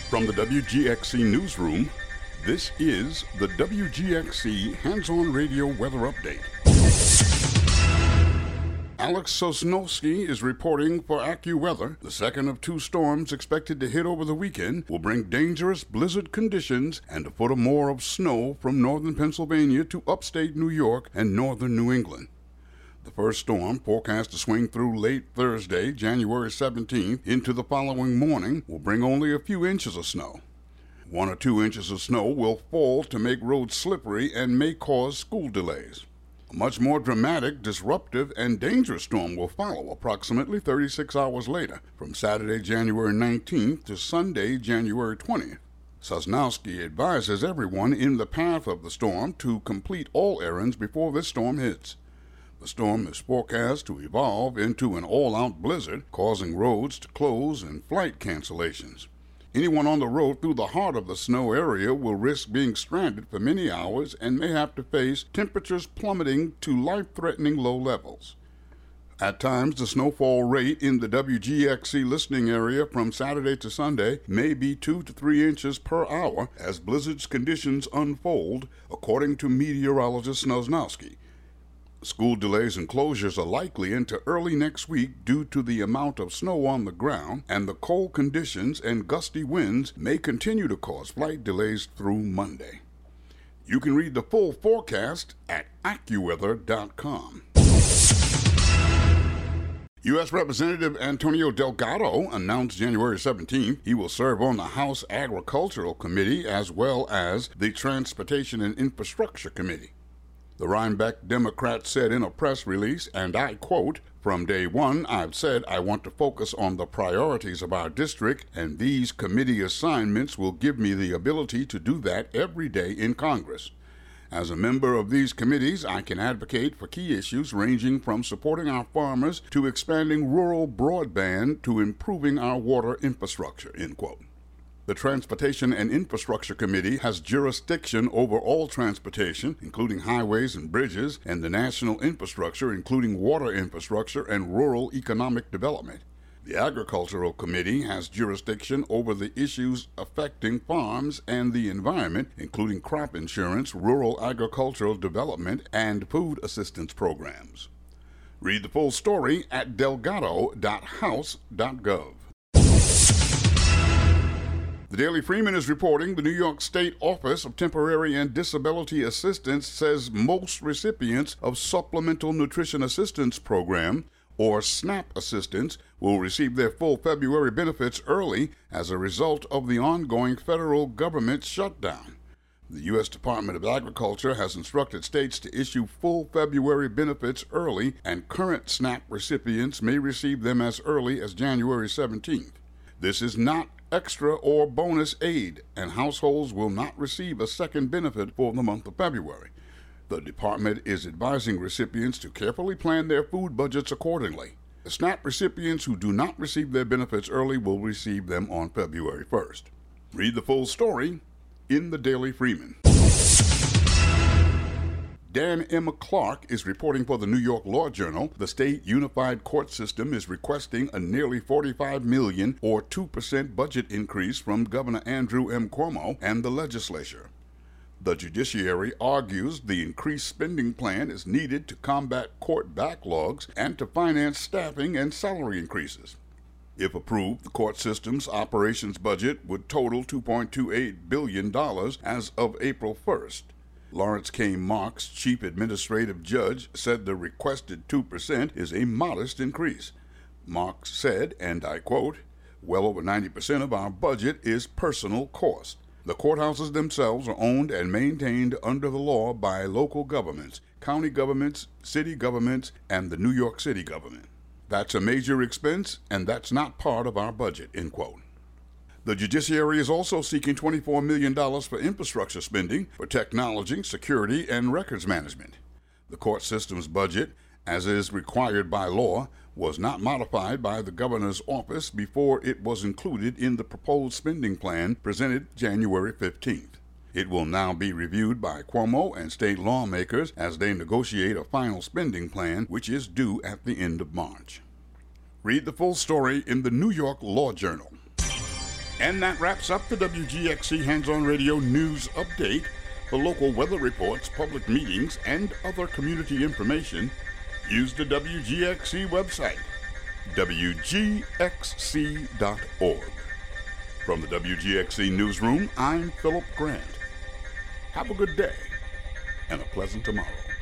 From the WGXC Newsroom, this is the WGXC Hands-On Radio Weather Update. Alex Sosnowski is reporting for AccuWeather. The second of two storms expected to hit over the weekend will bring dangerous blizzard conditions and a foot or more of snow from northern Pennsylvania to upstate New York and northern New England. The first storm, forecast to swing through late Thursday, January 17th, into the following morning, will bring only a few inches of snow. 1 or 2 inches of snow will fall to make roads slippery and may cause school delays. A much more dramatic, disruptive, and dangerous storm will follow approximately 36 hours later, from Saturday, January 19th to Sunday, January 20th. Sosnowski advises everyone in the path of the storm to complete all errands before this storm hits. The storm is forecast to evolve into an all-out blizzard, causing roads to close and flight cancellations. Anyone on the road through the heart of the snow area will risk being stranded for many hours and may have to face temperatures plummeting to life-threatening low levels. At times, the snowfall rate in the WGXC listening area from Saturday to Sunday may be 2 to 3 inches per hour as blizzard's conditions unfold, according to meteorologist Sosnowski. School delays and closures are likely into early next week due to the amount of snow on the ground, and the cold conditions and gusty winds may continue to cause flight delays through Monday. You can read the full forecast at AccuWeather.com. U.S. Representative Antonio Delgado announced January 17th he will serve on the House Agricultural Committee as well as the Transportation and Infrastructure Committee. The Rhinebeck Democrat said in a press release, and I quote, "From day one, I've said I want to focus on the priorities of our district, and these committee assignments will give me the ability to do that every day in Congress. As a member of these committees, I can advocate for key issues ranging from supporting our farmers to expanding rural broadband to improving our water infrastructure," end quote. The Transportation and Infrastructure Committee has jurisdiction over all transportation, including highways and bridges, and the national infrastructure, including water infrastructure and rural economic development. The Agricultural Committee has jurisdiction over the issues affecting farms and the environment, including crop insurance, rural agricultural development, and food assistance programs. Read the full story at delgado.house.gov. The Daily Freeman is reporting the New York State Office of Temporary and Disability Assistance says most recipients of Supplemental Nutrition Assistance Program, or SNAP assistance, will receive their full February benefits early as a result of the ongoing federal government shutdown. The U.S. Department of Agriculture has instructed states to issue full February benefits early, and current SNAP recipients may receive them as early as January 17th. This is not extra or bonus aid, and households will not receive a second benefit for the month of February. The department is advising recipients to carefully plan their food budgets accordingly. The SNAP recipients who do not receive their benefits early will receive them on February 1st. Read the full story in the Daily Freeman. Dan M. Clark is reporting for the New York Law Journal. The state unified court system is requesting a nearly $45 million or 2% budget increase from Governor Andrew M. Cuomo and the legislature. The judiciary argues the increased spending plan is needed to combat court backlogs and to finance staffing and salary increases. If approved, the court system's operations budget would total $2.28 billion as of April 1st. Lawrence K. Marks, chief administrative judge, said the requested 2% is a modest increase. Marks said, and I quote, "Well over 90% of our budget is personal cost. The courthouses themselves are owned and maintained under the law by local governments, county governments, city governments, and the New York City government. That's a major expense, and that's not part of our budget," end quote. The judiciary is also seeking $24 million for infrastructure spending for technology, security, and records management. The court system's budget, as is required by law, was not modified by the governor's office before it was included in the proposed spending plan presented January 15th. It will now be reviewed by Cuomo and state lawmakers as they negotiate a final spending plan, which is due at the end of March. Read the full story in the New York Law Journal. And that wraps up the WGXC Hands-On Radio News Update. For local weather reports, public meetings, and other community information, use the WGXC website, WGXC.org. From the WGXC Newsroom, I'm Philip Grant. Have a good day and a pleasant tomorrow.